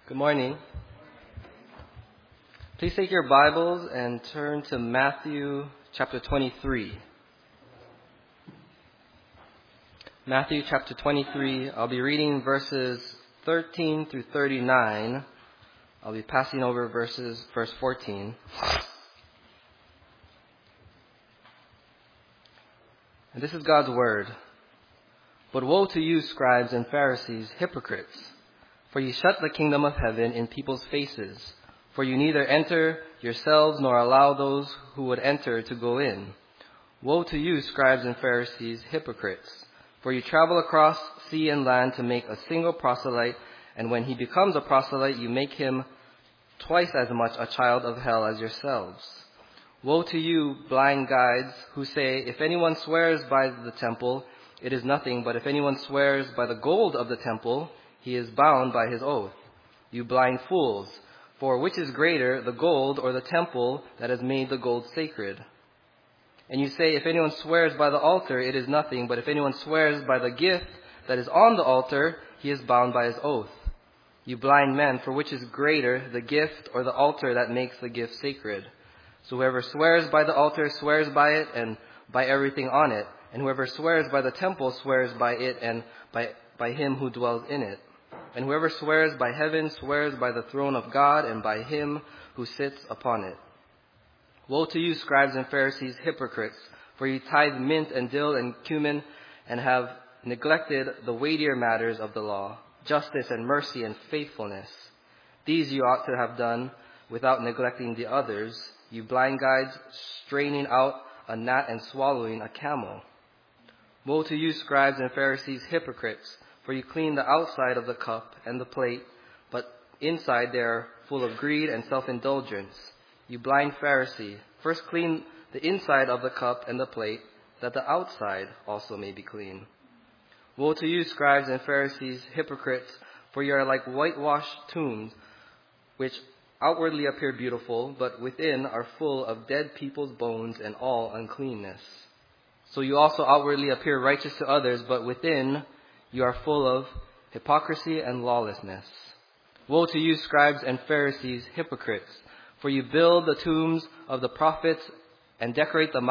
Good morning. Please take your Bibles and turn to Matthew chapter 23. Matthew chapter 23, I'll be reading verses 13 through 39. I'll be passing over verse 14. And this is God's word. But woe to you, scribes and Pharisees, hypocrites! For you shut the kingdom of heaven in people's faces. For you neither enter yourselves nor allow those who would enter to go in. Woe to you, scribes and Pharisees, hypocrites! For you travel across sea and land to make a single proselyte, and when he becomes a proselyte, you make him twice as much a child of hell as yourselves. Woe to you, blind guides, who say, if anyone swears by the temple, it is nothing, but if anyone swears by the gold of the temple, he is bound by his oath. You blind fools! For which is greater, the gold or the temple that has made the gold sacred? And you say, if anyone swears by the altar, it is nothing, but if anyone swears by the gift that is on the altar, he is bound by his oath. You blind men, for which is greater, the gift or the altar that makes the gift sacred? So whoever swears by the altar swears by it and by everything on it. And whoever swears by the temple swears by it and by him who dwells in it. And whoever swears by heaven swears by the throne of God and by him who sits upon it. Woe to you, scribes and Pharisees, hypocrites! For you tithe mint and dill and cumin and have neglected the weightier matters of the law, justice and mercy and faithfulness. These you ought to have done without neglecting the others, you blind guides, straining out a gnat and swallowing a camel. Woe to you, scribes and Pharisees, hypocrites! For you clean the outside of the cup and the plate, but inside they are full of greed and self-indulgence. You blind Pharisee, first clean the inside of the cup and the plate, that the outside also may be clean. Woe to you, scribes and Pharisees, hypocrites! For you are like whitewashed tombs, which outwardly appear beautiful, but within are full of dead people's bones and all uncleanness. So you also outwardly appear righteous to others, but within you are full of hypocrisy and lawlessness. Woe to you, scribes and Pharisees, hypocrites! For you build the tombs of the prophets and decorate the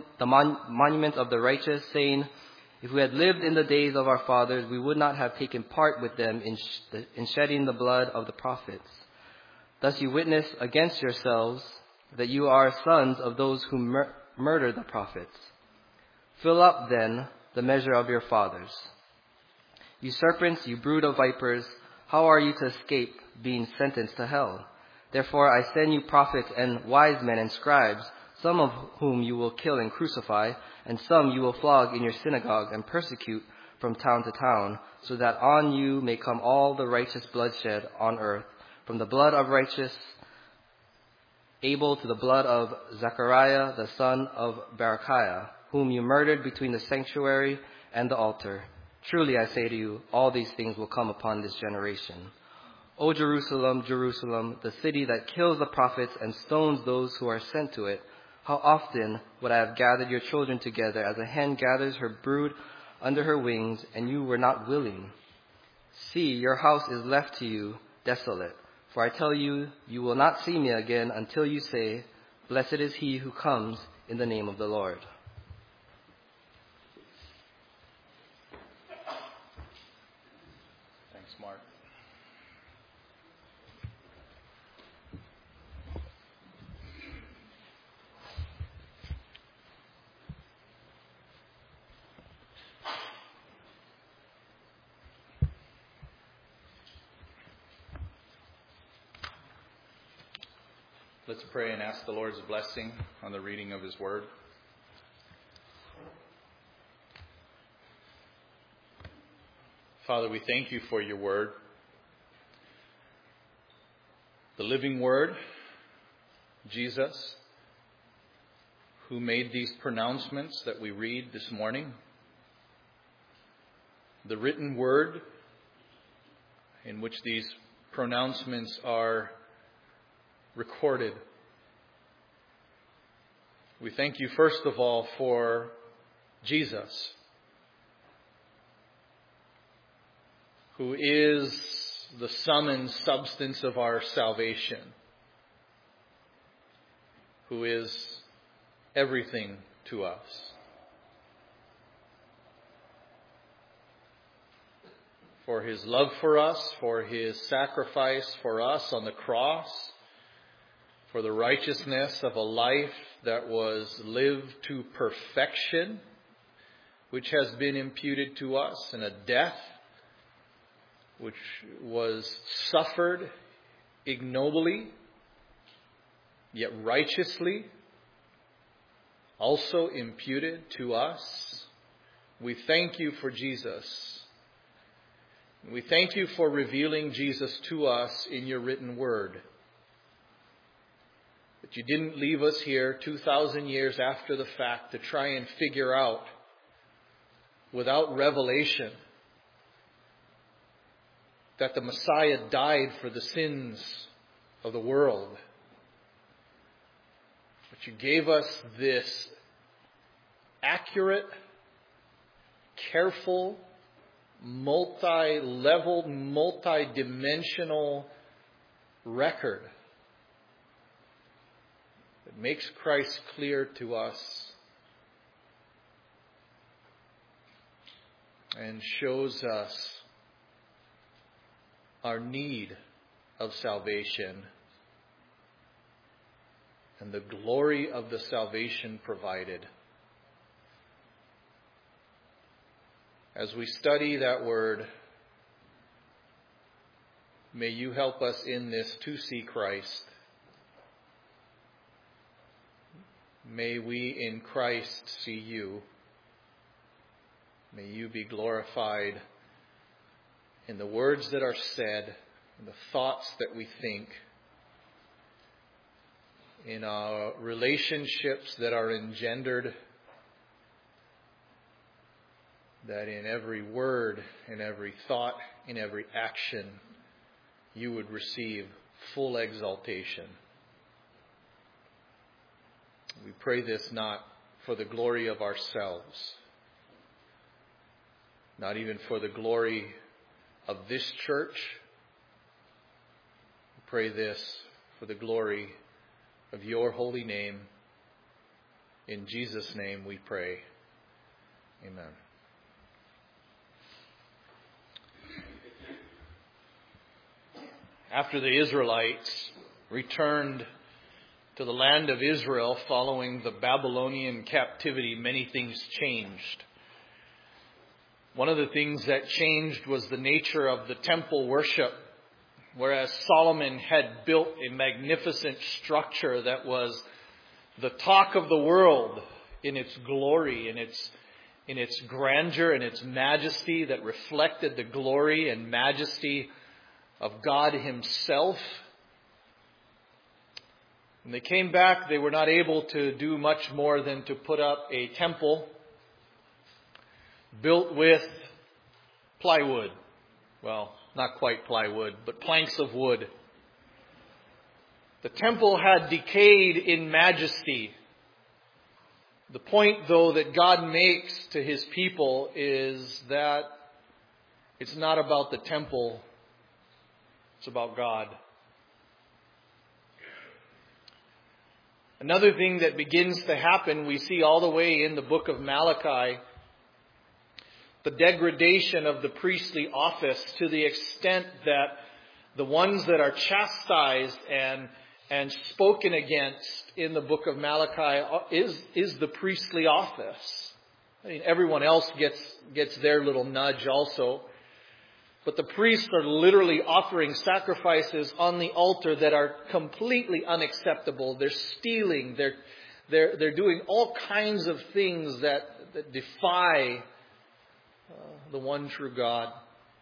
monuments of the righteous, saying, if we had lived in the days of our fathers, we would not have taken part with them in shedding the blood of the prophets. Thus you witness against yourselves that you are sons of those who murdered the prophets. Fill up, then, the measure of your fathers. You serpents, you brood of vipers, how are you to escape being sentenced to hell? Therefore I send you prophets and wise men and scribes, some of whom you will kill and crucify, and some you will flog in your synagogue and persecute from town to town, so that on you may come all the righteous bloodshed on earth, from the blood of righteous Abel to the blood of Zechariah, the son of Berechiah, whom you murdered between the sanctuary and the altar. Truly I say to you, all these things will come upon this generation. O Jerusalem, Jerusalem, the city that kills the prophets and stones those who are sent to it, how often would I have gathered your children together as a hen gathers her brood under her wings, and you were not willing. See, your house is left to you desolate. For I tell you, you will not see me again until you say, blessed is he who comes in the name of the Lord. Thanks, Mark. Let's pray and ask the Lord's blessing on the reading of his word. Father, we thank you for your word, the living word, Jesus, who made these pronouncements that we read this morning, the written word in which these pronouncements are recorded. We thank you first of all for Jesus, who is the sum and substance of our salvation, who is everything to us. For His love for us, for His sacrifice for us on the cross, for the righteousness of a life that was lived to perfection, which has been imputed to us, and a death which was suffered ignobly, yet righteously, also imputed to us. We thank you for Jesus. We thank you for revealing Jesus to us in your written word. That you didn't leave us here 2,000 years after the fact to try and figure out, without revelation, that the Messiah died for the sins of the world. But you gave us this accurate, careful, multi-level, multi-dimensional record that makes Christ clear to us and shows us our need of salvation and the glory of the salvation provided. As we study that word, may you help us in this to see Christ. May we in Christ see you. May you be glorified in the words that are said, in the thoughts that we think, in our relationships that are engendered, that in every word, in every thought, in every action, you would receive full exaltation. We pray this not for the glory of ourselves, not even for the glory of this church. We pray this for the glory of your holy name. In Jesus' name we pray. Amen. After the Israelites returned to the land of Israel following the Babylonian captivity, many things changed. One of the things that changed was the nature of the temple worship. Whereas Solomon had built a magnificent structure that was the talk of the world in its glory, in its grandeur and its majesty, that reflected the glory and majesty of God Himself. When they came back, they were not able to do much more than to put up a temple built with plywood. Well, not quite plywood, but planks of wood. The temple had decayed in majesty. The point, though, that God makes to His people is that it's not about the temple, it's about God. Another thing that begins to happen, we see all the way in the book of Malachi, the degradation of the priestly office, to the extent that the ones that are chastised and spoken against in the book of Malachi is the priestly office. I mean, everyone else gets their little nudge also. But the priests are literally offering sacrifices on the altar that are completely unacceptable. They're stealing. They're doing all kinds of things that defy the one true God.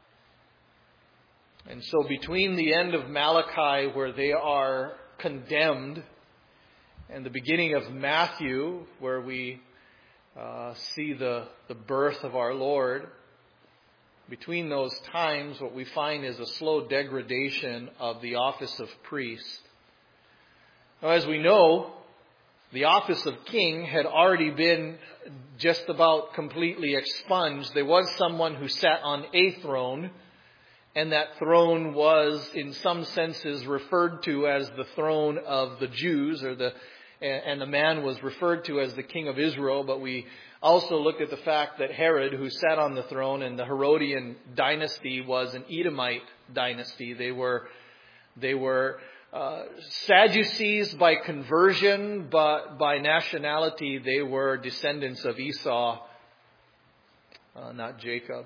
And so between the end of Malachi, where they are condemned, and the beginning of Matthew, where we see the birth of our Lord, between those times, what we find is a slow degradation of the office of priest. Now, as we know, the office of king had already been just about completely expunged. There was someone who sat on a throne, And that throne was, in some senses, referred to as the throne of the Jews, and the man was referred to as the king of Israel. But we also looked at the fact that Herod, who sat on the throne, and the Herodian dynasty was an Edomite dynasty. They were Sadducees by conversion, but by nationality they were descendants of Esau, not Jacob.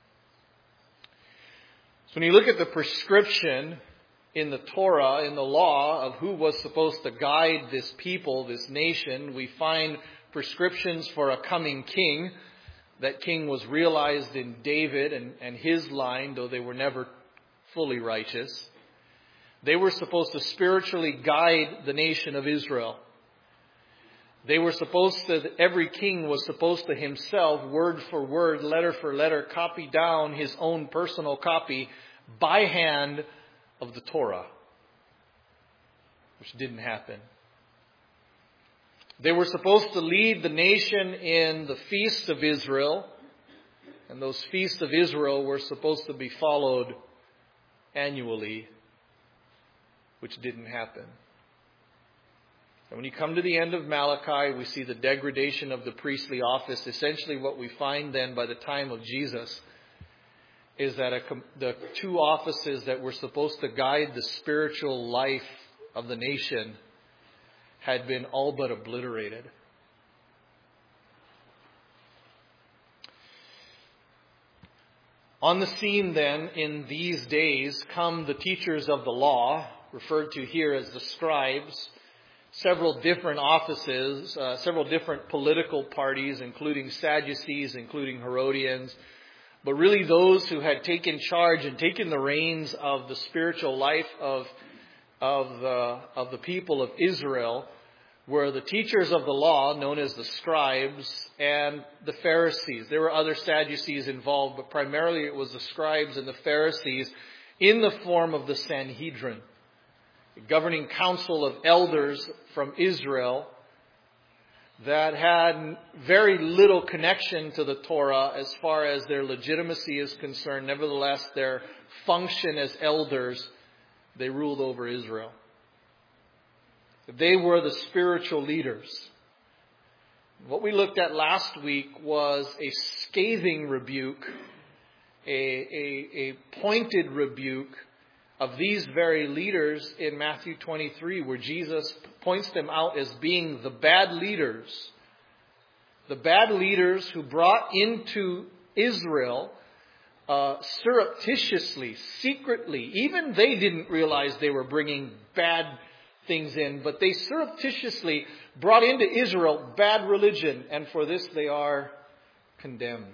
So when you look at the prescription in the Torah, in the law, of who was supposed to guide this people, this nation, we find prescriptions for a coming king. That king was realized in David and his line, though they were never fully righteous. They were supposed to spiritually guide the nation of Israel. They were supposed to, every king was supposed to himself, word for word, letter for letter, copy down his own personal copy by hand of the Torah, which didn't happen. They were supposed to lead the nation in the feasts of Israel, and those feasts of Israel were supposed to be followed annually, which didn't happen. And when you come to the end of Malachi, we see the degradation of the priestly office. Essentially what we find then by the time of Jesus is that the two offices that were supposed to guide the spiritual life of the nation had been all but obliterated. On the scene then, in these days, come the teachers of the law, referred to here as the scribes, several different offices, several different political parties, including Sadducees, including Herodians, but really those who had taken charge and taken the reins of the spiritual life of the people of Israel were the teachers of the law, known as the scribes, and the Pharisees. There were other Sadducees involved, but primarily it was the scribes and the Pharisees in the form of the Sanhedrin, a governing council of elders from Israel that had very little connection to the Torah as far as their legitimacy is concerned. Nevertheless, their function as elders, they ruled over Israel. They were the spiritual leaders. What we looked at last week was a scathing rebuke, a pointed rebuke of these very leaders in Matthew 23, where Jesus points them out as being the bad leaders who brought into Israel surreptitiously, secretly. Even they didn't realize they were bringing bad things in, but they surreptitiously brought into Israel bad religion, and for this they are condemned.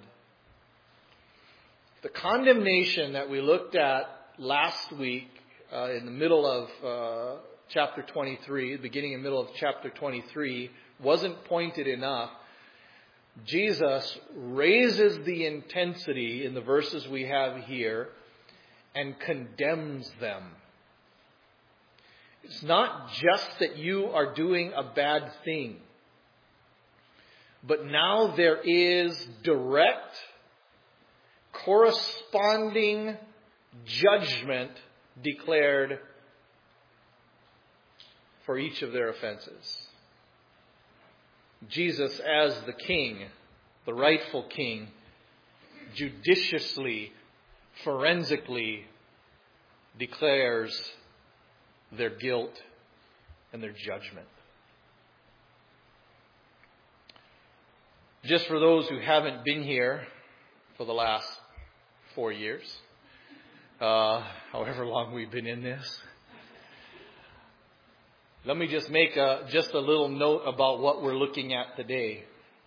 The condemnation that we looked at last week in the middle of chapter 23, beginning and middle of chapter 23, wasn't pointed enough. Jesus raises the intensity in the verses we have here and condemns them. It's not just that you are doing a bad thing, but now there is direct, corresponding judgment declared for each of their offenses. Jesus, as the king, the rightful king, judiciously, forensically declares their guilt and their judgment. Just for those who haven't been here for the last 4 years, however long we've been in this, let me just make just a little note about what we're looking at today.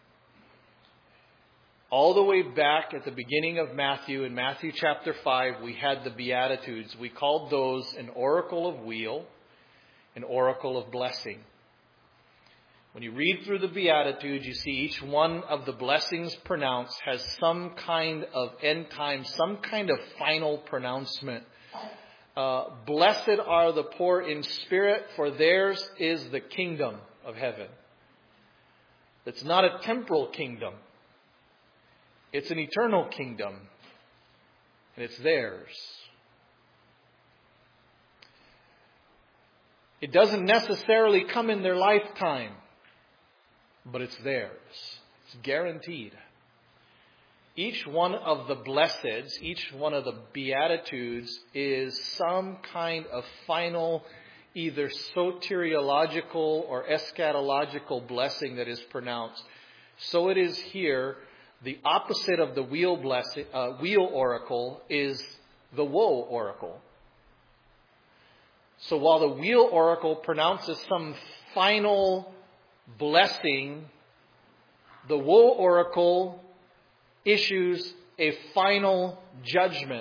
All the way back at the beginning of Matthew, in Matthew chapter 5, we had the Beatitudes. We called those an oracle of weal, an oracle of blessing. When you read through the Beatitudes, you see each one of the blessings pronounced has some kind of end time, some kind of final pronouncement. Blessed are the poor in spirit, for theirs is the kingdom of heaven. It's not a temporal kingdom. It's an eternal kingdom. And it's theirs. It doesn't necessarily come in their lifetime, but it's theirs. It's guaranteed. Each one of the blesseds, each one of the Beatitudes is some kind of final, either soteriological or eschatological blessing that is pronounced. So it is here. The opposite of the wheel oracle is the woe oracle. So while the wheel oracle pronounces some final blessing, the woe oracle issues a final judgment.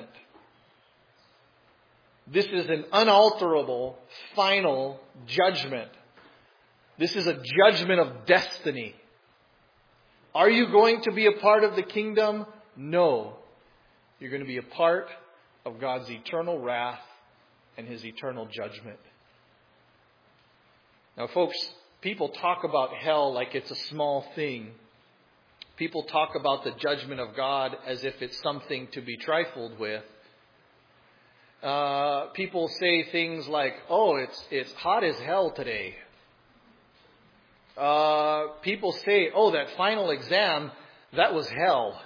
This is an unalterable final judgment. This is a judgment of destiny. Are you going to be a part of the kingdom? No. You're going to be a part of God's eternal wrath and His eternal judgment. Now, folks, people talk about hell like it's a small thing. People talk about the judgment of God as if it's something to be trifled with. People say things like, "Oh, it's hot as hell today." People say, "Oh, that final exam, that was hell."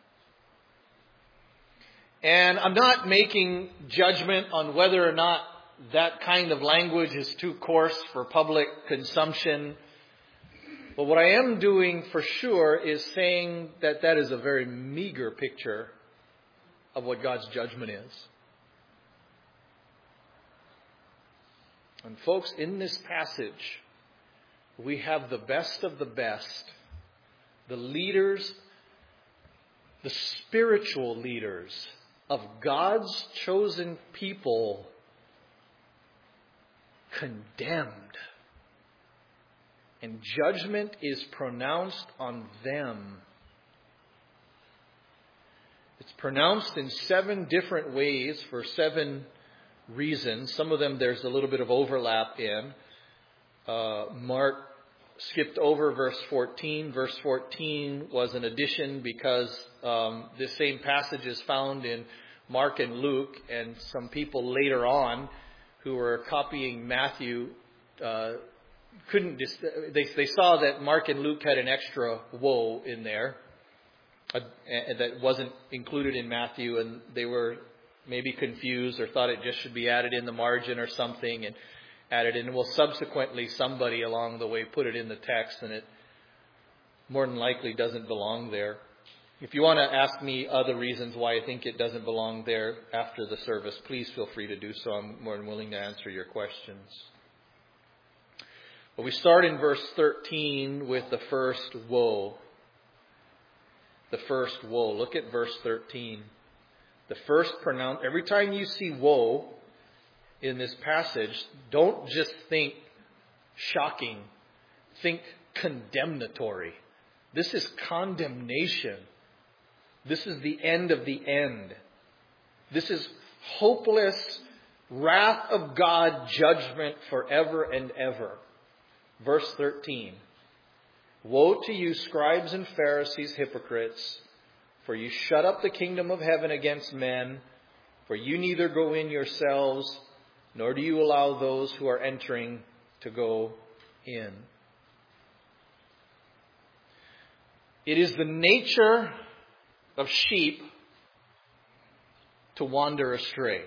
And I'm not making judgment on whether or not that kind of language is too coarse for public consumption. But what I am doing for sure is saying that that is a very meager picture of what God's judgment is. And folks, in this passage, we have the best of the best. The leaders, the spiritual leaders of God's chosen people condemned. And judgment is pronounced on them. It's pronounced in 7 different ways for 7 reasons. Some of them there's a little bit of overlap in. Mark skipped over verse 14. Verse 14 was an addition because this same passage is found in Mark and Luke, and some people later on who were copying Matthew they saw that Mark and Luke had an extra woe in there that wasn't included in Matthew, and they were maybe confused or thought it just should be added in the margin or something and added in. Well, subsequently somebody along the way put it in the text, and it more than likely doesn't belong there. If you want to ask me other reasons why I think it doesn't belong there after the service, please feel free to do so. I'm more than willing to answer your questions. But we start in verse 13 with the first woe. The first woe. Look at verse 13. The first pronounce. Every time you see woe in this passage, don't just think shocking. Think condemnatory. This is condemnation. This is the end of the end. This is hopeless wrath of God judgment forever and ever. Verse 13. Woe to you, scribes and Pharisees, hypocrites, for you shut up the kingdom of heaven against men, for you neither go in yourselves, nor do you allow those who are entering to go in. It is the nature of sheep to wander astray.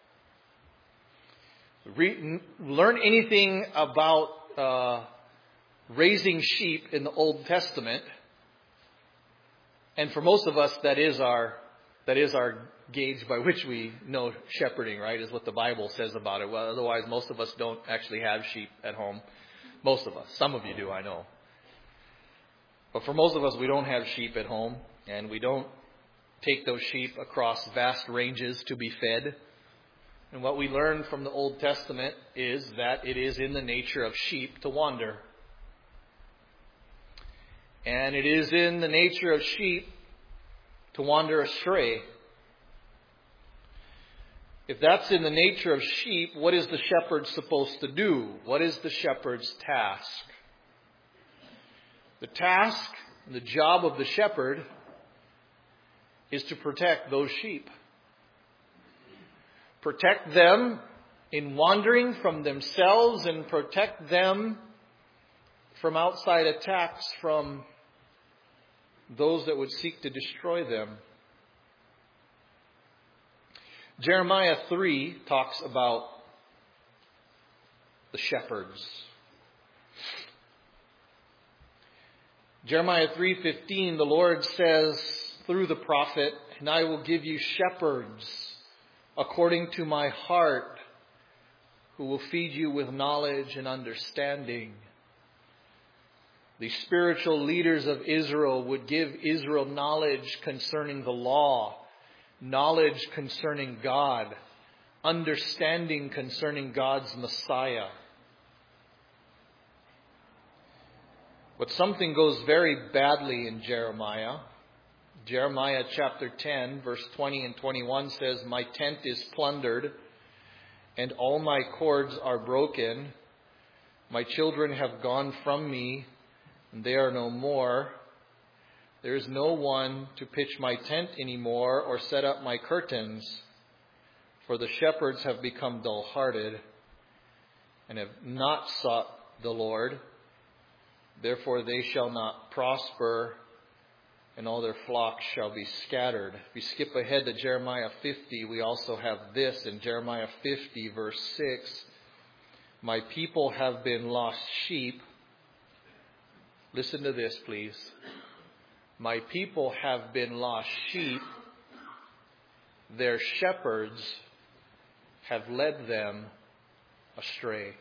Learn anything about raising sheep in the Old Testament, and for most of us that is our gauge by which we know shepherding, right? Is what the Bible says about it. Well, otherwise most of us don't actually have sheep at home. Most of us. Some of you do, I know. But for most of us, we don't have sheep at home, and we don't take those sheep across vast ranges to be fed. And what we learn from the Old Testament is that it is in the nature of sheep to wander. And it is in the nature of sheep to wander astray. If that's in the nature of sheep, what is the shepherd supposed to do? What is the shepherd's task? The task, the job of the shepherd is to protect those sheep. Protect them in wandering from themselves and protect them from outside attacks from those that would seek to destroy them. Jeremiah 3 talks about the shepherds. Jeremiah 3:15, the Lord says through the prophet, "And I will give you shepherds according to my heart, who will feed you with knowledge and understanding." The spiritual leaders of Israel would give Israel knowledge concerning the law, knowledge concerning God, understanding concerning God's Messiah. But something goes very badly in Jeremiah. Jeremiah chapter 10, verse 20 and 21 says, "My tent is plundered, and all my cords are broken. My children have gone from me, and they are no more. There is no one to pitch my tent anymore or set up my curtains, for the shepherds have become dull-hearted and have not sought the Lord. Therefore they shall not prosper, and all their flocks shall be scattered." If we skip ahead to Jeremiah 50, we also have this in Jeremiah 50, verse 6. "My people have been lost sheep." Listen to this, please. "My people have been lost sheep. Their shepherds have led them astray."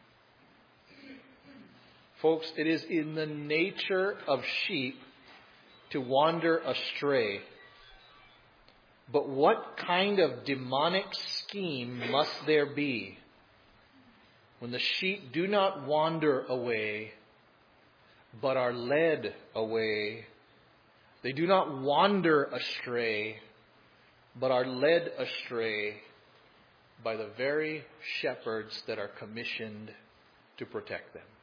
Folks, it is in the nature of sheep to wander astray. But what kind of demonic scheme must there be when the sheep do not wander away, but are led away? They do not wander astray, but are led astray by the very shepherds that are commissioned to protect them.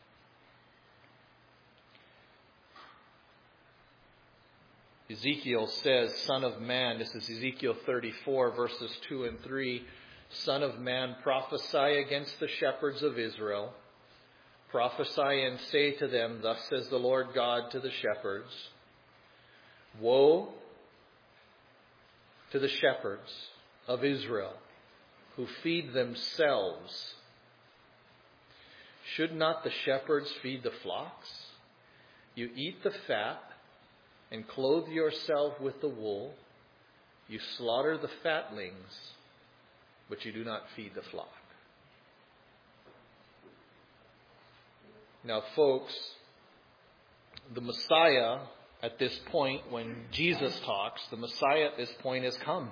Ezekiel says, "Son of man," this is Ezekiel 34, verses 2 and 3, "Son of man, prophesy against the shepherds of Israel. Prophesy and say to them, Thus says the Lord God to the shepherds, Woe to the shepherds of Israel who feed themselves. Should not the shepherds feed the flocks? You eat the fat and clothe yourself with the wool. You slaughter the fatlings, but you do not feed the flock." Now, folks, the Messiah at this point, when Jesus talks, the Messiah at this point has come.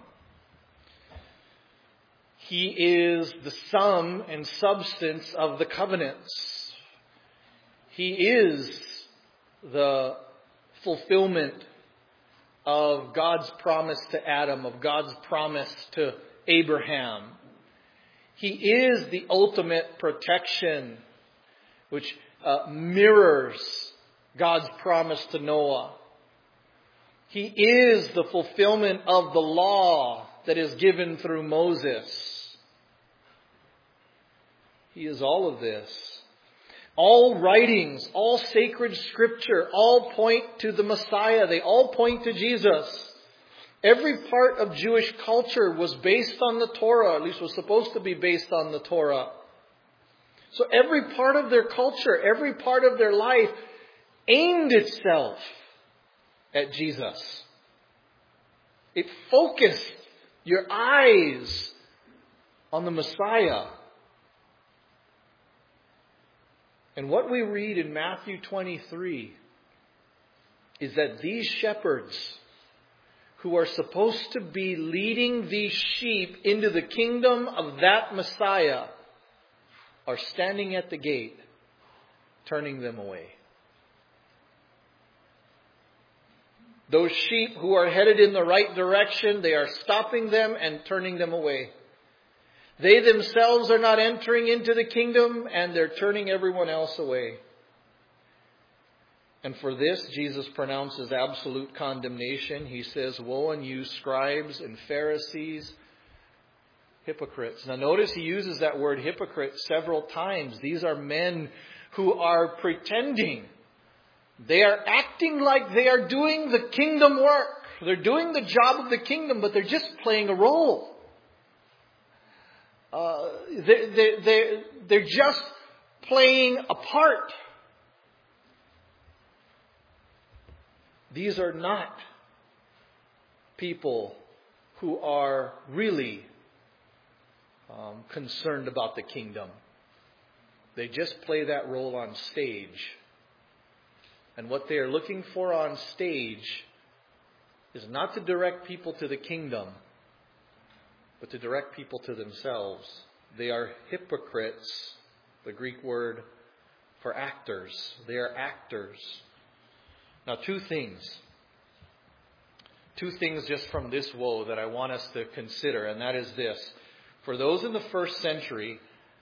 He is the sum and substance of the covenants. He is the fulfillment of God's promise to Adam, of God's promise to Abraham. He is the ultimate protection, which mirrors God's promise to Noah. He is the fulfillment of the law that is given through Moses. He is all of this. All writings, all sacred scripture, all point to the Messiah. They all point to Jesus. Every part of Jewish culture was based on the Torah, at least was supposed to be based on the Torah. So every part of their culture, every part of their life aimed itself at Jesus. It focused your eyes on the Messiah. And what we read in Matthew 23 is that these shepherds who are supposed to be leading these sheep into the kingdom of that Messiah are standing at the gate, turning them away. Those sheep who are headed in the right direction, they are stopping them and turning them away. They themselves are not entering into the kingdom, and they're turning everyone else away. And for this, Jesus pronounces absolute condemnation. He says, "Woe on you, scribes and Pharisees, Hypocrites. Now notice he uses that word hypocrite several times. These are men who are pretending. They are acting like they are doing the kingdom work. They're doing the job of the kingdom, but they're just playing a role. They're just playing a part. These are not people who are really concerned about the kingdom. They just play that role on stage. And what they are looking for on stage is not to direct people to the kingdom, but to direct people to themselves. They are hypocrites, the Greek word for actors. They are actors. Now, two things just from this woe that I want us to consider, and that is this. For those in the first century,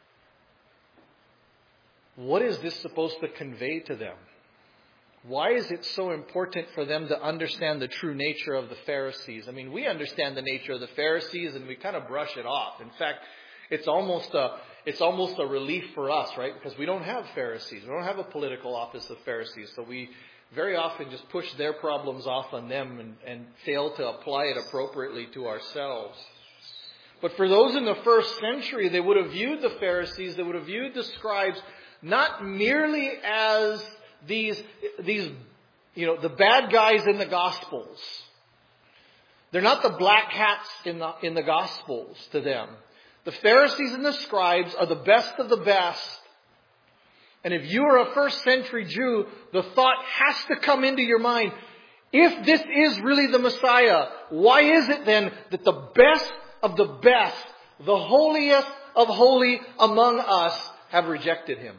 what is this supposed to convey to them? Why is it so important for them to understand the true nature of the Pharisees? I mean, we understand the nature of the Pharisees and we kind of brush it off. In fact, it's almost a relief for us, right? Because we don't have Pharisees. We don't have a political office of Pharisees. So we very often just push their problems off on them and fail to apply it appropriately to ourselves. But for those in the first century, they would have viewed the Pharisees, they would have viewed the scribes not merely as these the bad guys in the Gospels. They're not the black hats in the Gospels to them. The Pharisees and the scribes are the best of the best. And if you are a first century Jew, the thought has to come into your mind, if this is really the Messiah, why is it then that the best of the best, the holiest of holy among us, have rejected him?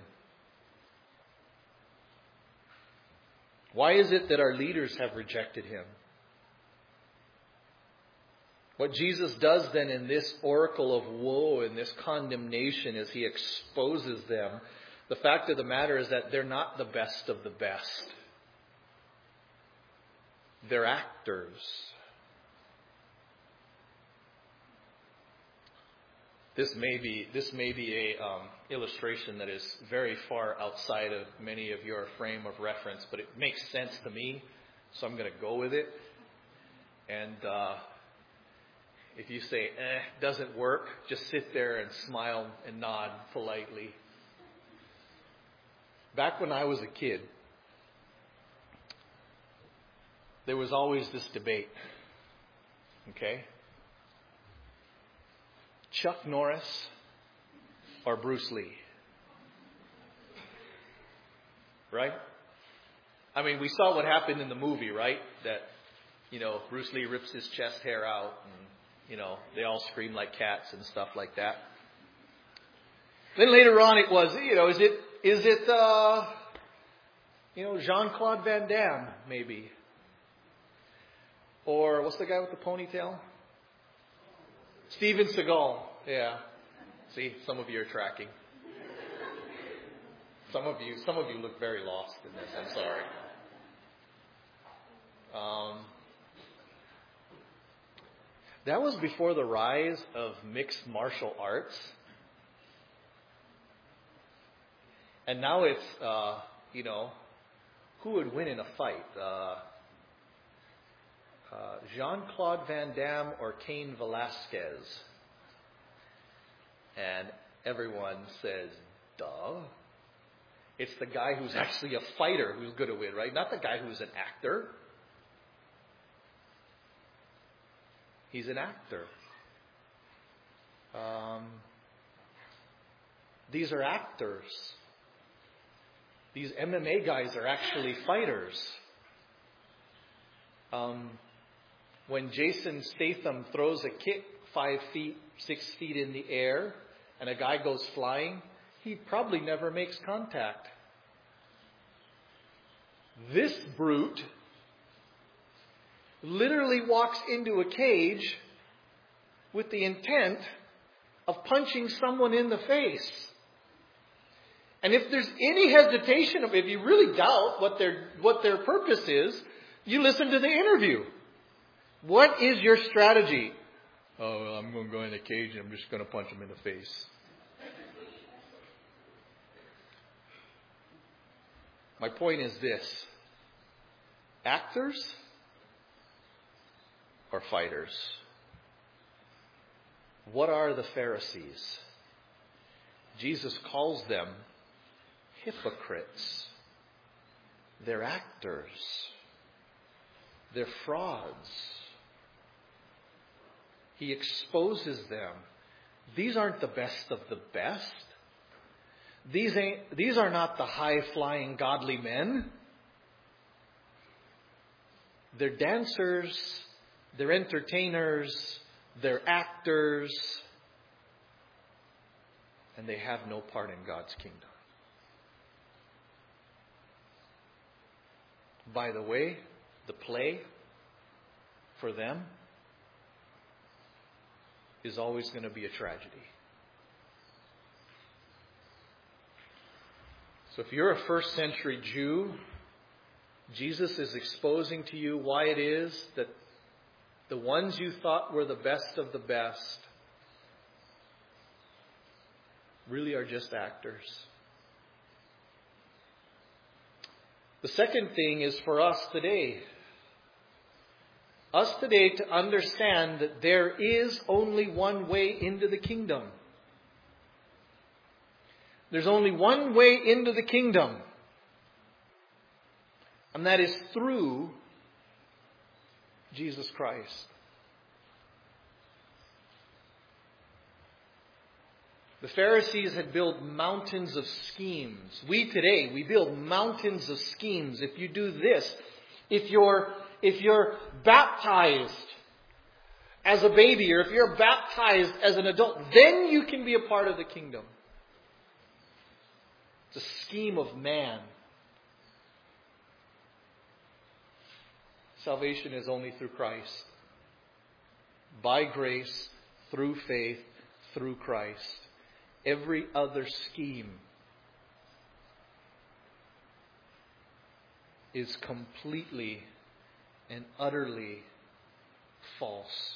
Why is it that our leaders have rejected him? What Jesus does then in this oracle of woe and this condemnation is he exposes them. The fact of the matter is that they're not the best of the best. They're actors. This may be a illustration that is very far outside of many of your frame of reference, but it makes sense to me, so I'm going to go with it. And if you say, doesn't work, just sit there and smile and nod politely. Back when I was a kid, there was always this debate. Okay? Chuck Norris or Bruce Lee? Right? I mean, we saw what happened in the movie, right? That, Bruce Lee rips his chest hair out and, they all scream like cats and stuff like that. Then later on it was, is it Jean-Claude Van Damme, maybe? Or what's the guy with the ponytail? Steven Seagal. Yeah. See, some of you are tracking. Some of you look very lost in this. I'm sorry. That was before the rise of mixed martial arts. And now it's, who would win in a fight? Jean-Claude Van Damme or Cain Velasquez? And everyone says, duh. It's the guy who's actually a fighter who's going to win, right? Not the guy who's an actor. He's an actor. These are actors. These MMA guys are actually fighters. When Jason Statham throws a kick 5 feet, 6 feet in the air, and a guy goes flying, he probably never makes contact. This brute literally walks into a cage with the intent of punching someone in the face. And if there's any hesitation, if you really doubt what their purpose is, you listen to the interview. What is your strategy? oh, well, I'm going to go in a cage and I'm just going to punch him in the face. My point is this. Actors or fighters? What are the Pharisees? Jesus calls them hypocrites. They're actors. They're frauds. He exposes them. These aren't the best of the best. These are not the high-flying godly men. They're dancers. They're entertainers. They're actors. And they have no part in God's kingdom. By the way, the play for them is always going to be a tragedy. So if you're a first century Jew, Jesus is exposing to you why it is that the ones you thought were the best of the best really are just actors. The second thing is for us today. Us today to understand that there is only one way into the kingdom. There's only one way into the kingdom. And that is through Jesus Christ. The Pharisees had built mountains of schemes. We today, we build mountains of schemes. If you do this, if you're baptized as a baby, or if you're baptized as an adult, then you can be a part of the kingdom. It's a scheme of man. Salvation is only through Christ. By grace, through faith, through Christ. Every other scheme is completely and utterly false.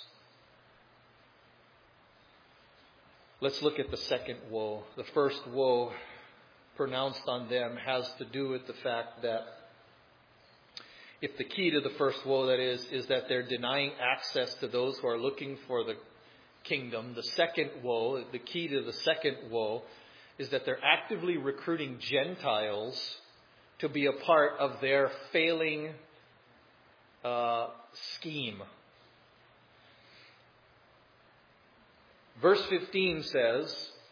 Let's look at the second woe. The first woe pronounced on them has to do with the fact that if the key to the first woe, that is that they're denying access to those who are looking for the kingdom. The second woe, the key to the second woe, is that they're actively recruiting Gentiles to be a part of their failing scheme. Verse 15 says,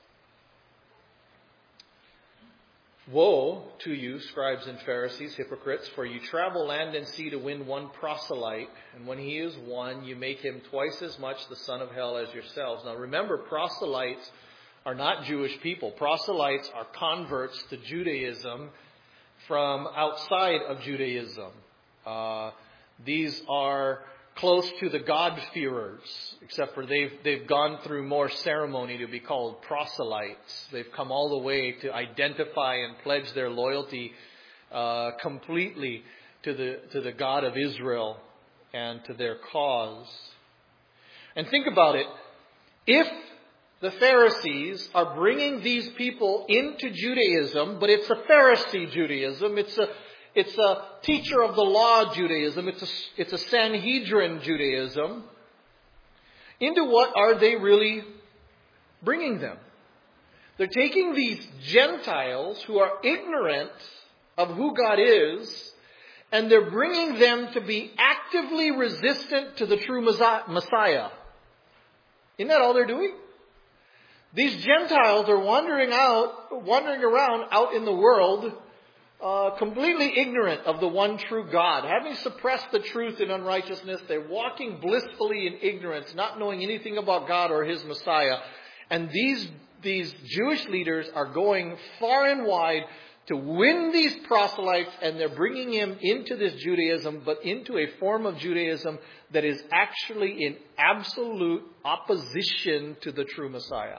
"Woe to you, scribes and Pharisees, hypocrites, for you travel land and sea to win one proselyte, and when he is won, you make him twice as much the son of hell as yourselves." Now remember, proselytes are not Jewish people. Proselytes are converts to Judaism from outside of Judaism. These are close to the God-fearers, except for they've gone through more ceremony to be called proselytes. They've come all the way to identify and pledge their loyalty completely to the God of Israel and to their cause. And think about it. If the Pharisees are bringing these people into Judaism, but it's a Pharisee Judaism, it's a teacher of the law Judaism, it's a Sanhedrin Judaism, into what are they really bringing them? They're taking these Gentiles who are ignorant of who God is, and they're bringing them to be actively resistant to the true Messiah. Isn't that all they're doing? These Gentiles are wandering around out in the world, completely ignorant of the one true God. Having suppressed the truth in unrighteousness, they're walking blissfully in ignorance, not knowing anything about God or His Messiah. And these Jewish leaders are going far and wide to win these proselytes, and they're bringing him into this Judaism, but into a form of Judaism that is actually in absolute opposition to the true Messiah.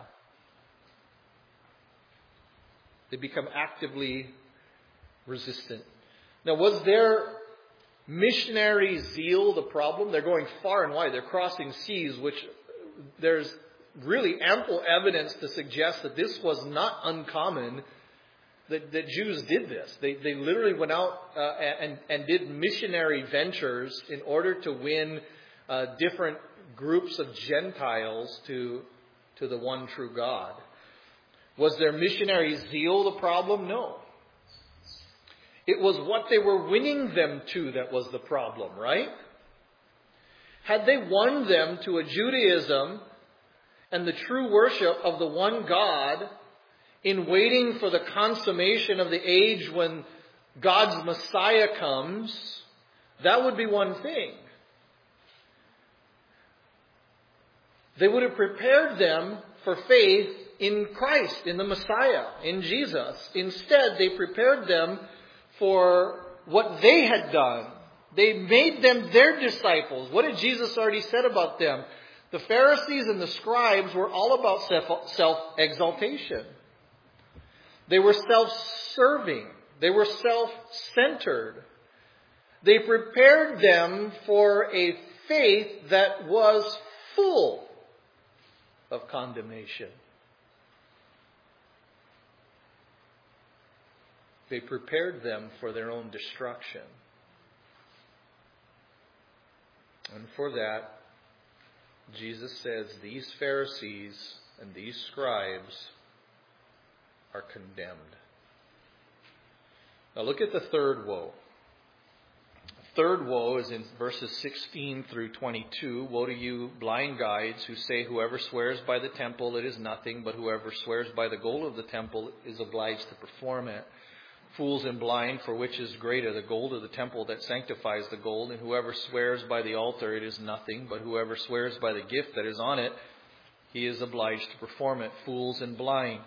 They become actively resistant. Now, was their missionary zeal the problem? They're going far and wide. They're crossing seas, which there's really ample evidence to suggest that this was not uncommon, that Jews did this. They literally went out and did missionary ventures in order to win different groups of Gentiles to the one true God. Was their missionary zeal the problem? No. It was what they were winning them to that was the problem, right? Had they won them to a Judaism and the true worship of the one God in waiting for the consummation of the age when God's Messiah comes, that would be one thing. They would have prepared them for faith in Christ, in the Messiah, in Jesus. Instead, they prepared them for what they had done. They made them their disciples. What did Jesus already said about them? The Pharisees and the scribes were all about self-exaltation. They were self-serving. They were self-centered. They prepared them for a faith that was full of condemnation. They prepared them for their own destruction. And for that, Jesus says these Pharisees and these scribes are condemned. Now look at the third woe. The third woe is in verses 16 through 22. Woe to you, blind guides, who say, whoever swears by the temple, it is nothing, but whoever swears by the gold of the temple is obliged to perform it. Fools and blind, for which is greater, the gold of the temple that sanctifies the gold? And whoever swears by the altar, it is nothing, but whoever swears by the gift that is on it, he is obliged to perform it. Fools and blind,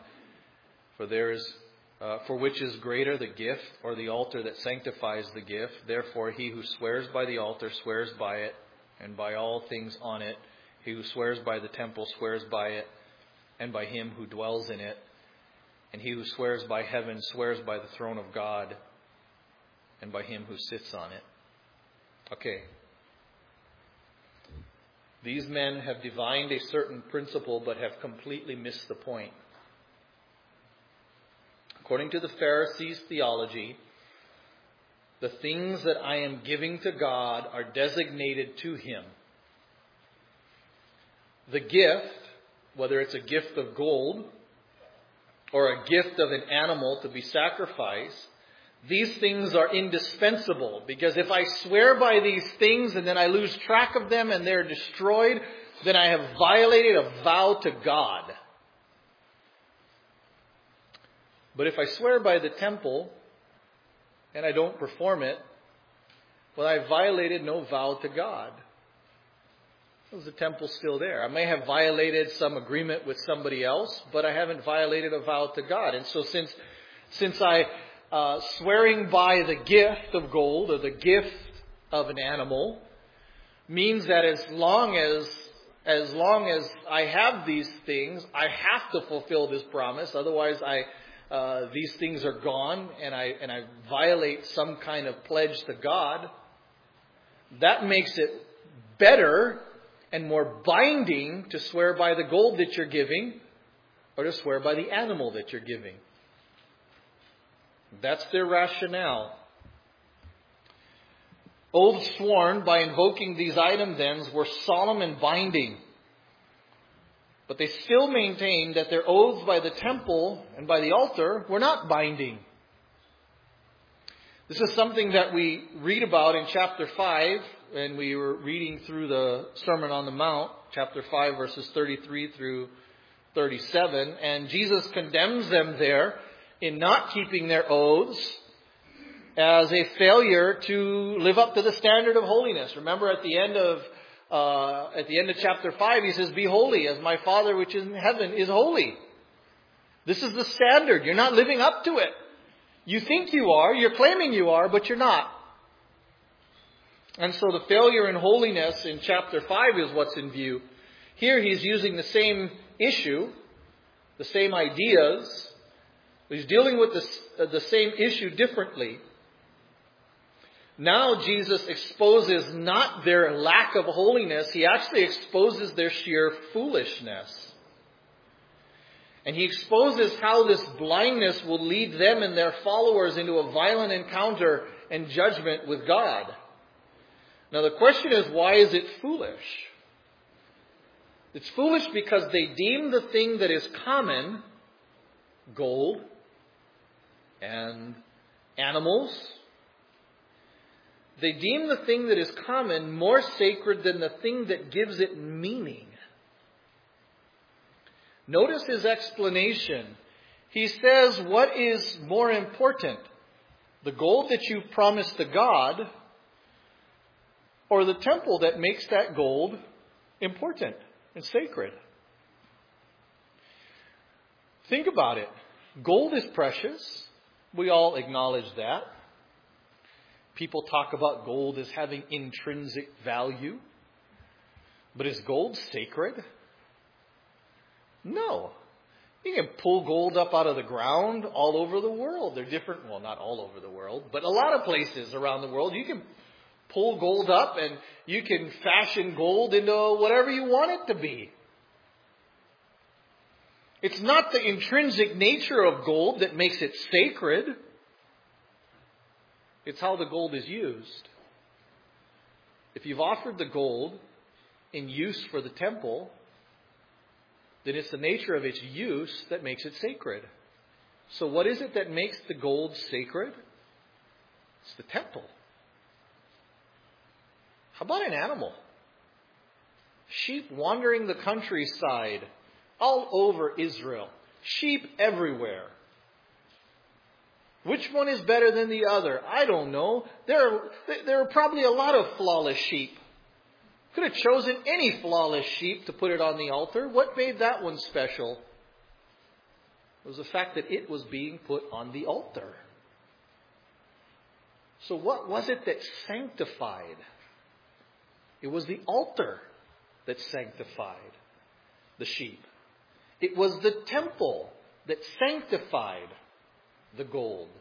for which is greater, the gift or the altar that sanctifies the gift? Therefore, he who swears by the altar swears by it, and by all things on it. He who swears by the temple swears by it, and by him who dwells in it. And he who swears by heaven swears by the throne of God, and by him who sits on it. Okay. These men have divined a certain principle, but have completely missed the point. According to the Pharisees' theology, the things that I am giving to God are designated to Him. The gift, whether it's a gift of gold or a gift of an animal to be sacrificed, these things are indispensable. Because if I swear by these things and then I lose track of them and they're destroyed, then I have violated a vow to God. But if I swear by the temple and I don't perform it, well, I violated no vow to God. Because the temple's still there. I may have violated some agreement with somebody else, but I haven't violated a vow to God. And so since I swearing by the gift of gold or the gift of an animal means that as long as I have these things, I have to fulfill this promise. Otherwise, these things are gone, and I violate some kind of pledge to God. That makes it better and more binding to swear by the gold that you're giving, or to swear by the animal that you're giving. That's their rationale. Oaths sworn by invoking these items then were solemn and binding. But they still maintained that their oaths by the temple and by the altar were not binding. This is something that we read about in chapter 5, when we were reading through the Sermon on the Mount, chapter 5, verses 33 through 37. And Jesus condemns them there in not keeping their oaths as a failure to live up to the standard of holiness. Remember at the end of chapter 5, he says, "Be holy as my Father which is in heaven is holy." This is the standard. You're not living up to it. You think you are, you're claiming you are, but you're not. And so the failure in holiness in chapter 5 is what's in view. Here he's using the same issue, the same ideas. He's dealing with the same issue differently. Now Jesus exposes not their lack of holiness, He actually exposes their sheer foolishness. And He exposes how this blindness will lead them and their followers into a violent encounter and judgment with God. Now the question is, why is it foolish? It's foolish because they deem the thing that is common, gold and animals, they deem the thing that is common more sacred than the thing that gives it meaning. Notice his explanation. He says, what is more important? The gold that you promised to God, or the temple that makes that gold important and sacred? Think about it. Gold is precious. We all acknowledge that. People talk about gold as having intrinsic value. But is gold sacred? No. You can pull gold up out of the ground all over the world. They're different, well, not all over the world, but a lot of places around the world. You can pull gold up and you can fashion gold into whatever you want it to be. It's not the intrinsic nature of gold that makes it sacred. It's how the gold is used. If you've offered the gold in use for the temple, then it's the nature of its use that makes it sacred. So what is it that makes the gold sacred? It's the temple. How about an animal? Sheep wandering the countryside all over Israel. Sheep everywhere. Which one is better than the other? I don't know. There are probably a lot of flawless sheep. Could have chosen any flawless sheep to put it on the altar. What made that one special? It was the fact that it was being put on the altar. So what was it that sanctified? It was the altar that sanctified the sheep. It was the temple that sanctified the gold.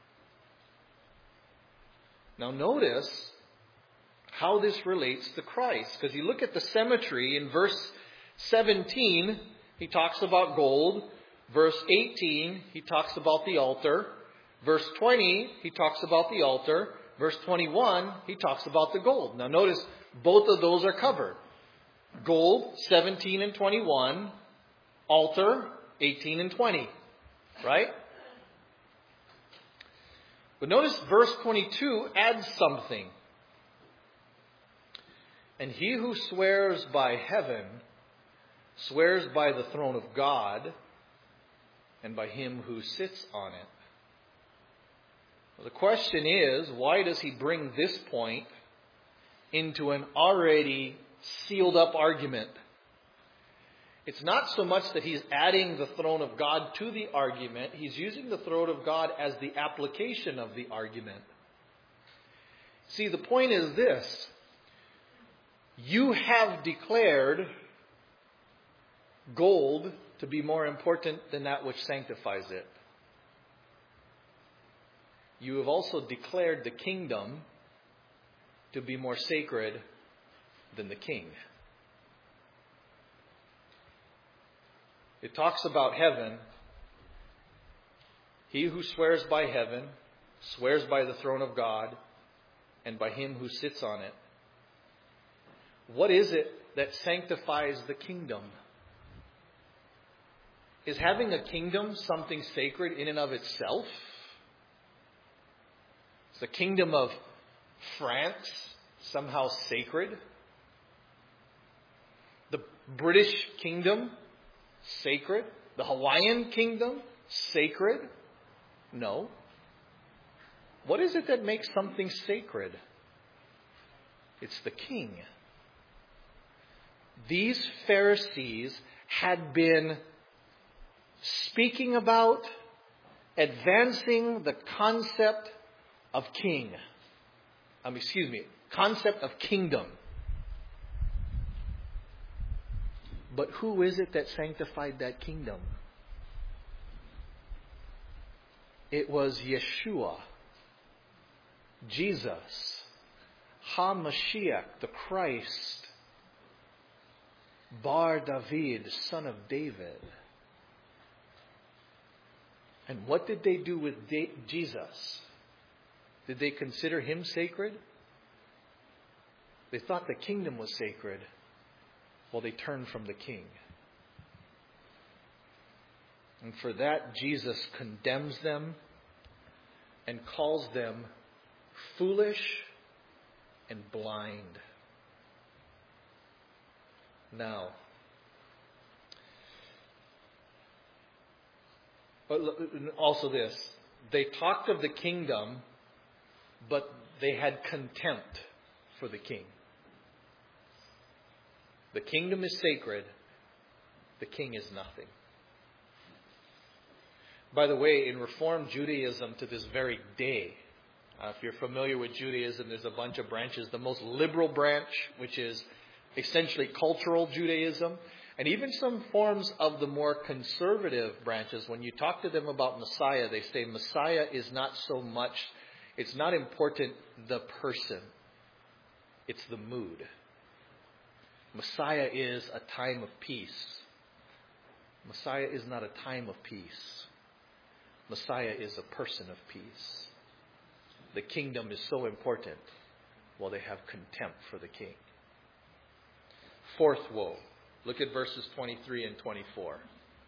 Now notice how this relates to Christ. Because you look at the symmetry in verse 17, he talks about gold. Verse 18, he talks about the altar. Verse 20, he talks about the altar. Verse 21, he talks about the gold. Now notice, both of those are covered. Gold, 17 and 21. Altar, 18 and 20. Right? But notice verse 22 adds something. And he who swears by heaven swears by the throne of God and by him who sits on it. Well, the question is, why does he bring this point into an already sealed up argument? It's not so much that he's adding the throne of God to the argument. He's using the throne of God as the application of the argument. See, the point is this. You have declared gold to be more important than that which sanctifies it. You have also declared the kingdom to be more sacred than the king. It talks about heaven. He who swears by heaven swears by the throne of God and by him who sits on it. What is it that sanctifies the kingdom? Is having a kingdom something sacred in and of itself? Is the kingdom of France somehow sacred? The British kingdom, sacred? The Hawaiian kingdom, sacred? No. What is it that makes something sacred? It's the king. These Pharisees had been speaking about, advancing the concept of king. Concept of kingdom. But who is it that sanctified that kingdom? It was Yeshua. Jesus, HaMashiach, the Christ, Bar David, son of David. And what did they do with Jesus? Did they consider him sacred? They thought the kingdom was sacred. Well, they turned from the king. And for that, Jesus condemns them and calls them foolish and blind. Now, but also this, they talked of the kingdom, but they had contempt for the king. The kingdom is sacred, the king is nothing. By the way, in Reformed Judaism to this very day, if you're familiar with Judaism, there's a bunch of branches. The most liberal branch, which is essentially cultural Judaism, and even some forms of the more conservative branches, when you talk to them about Messiah, they say Messiah is not so much, it's not important the person, it's the mood. Messiah is a time of peace. Messiah is not a time of peace. Messiah is a person of peace. The kingdom is so important, while they have contempt for the king. Fourth woe. Look at verses 23 and 24.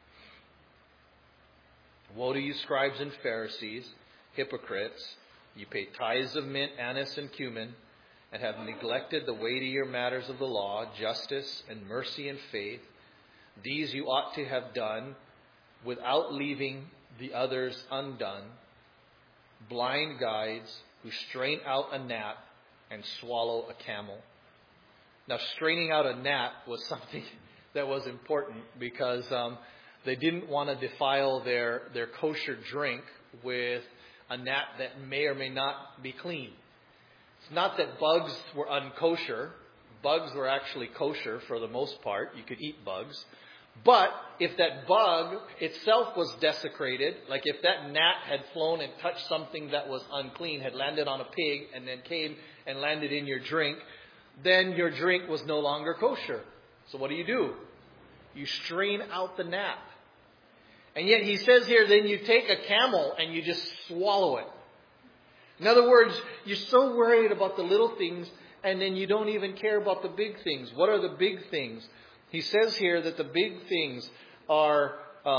Woe to you, scribes and Pharisees, hypocrites! You pay tithes of mint, anise, and cumin, and have neglected the weightier matters of the law, justice and mercy and faith. These you ought to have done without leaving the others undone. Blind guides who strain out a gnat and swallow a camel. Now, straining out a gnat was something that was important because they didn't want to defile their kosher drink with a gnat that may or may not be clean. It's not that bugs were unkosher. Bugs were actually kosher for the most part. You could eat bugs. But if that bug itself was desecrated, like if that gnat had flown and touched something that was unclean, had landed on a pig and then came and landed in your drink, then your drink was no longer kosher. So what do? You strain out the gnat. And yet he says here, then you take a camel and you just swallow it. In other words, you're so worried about the little things and then you don't even care about the big things. What are the big things? He says here that the big things are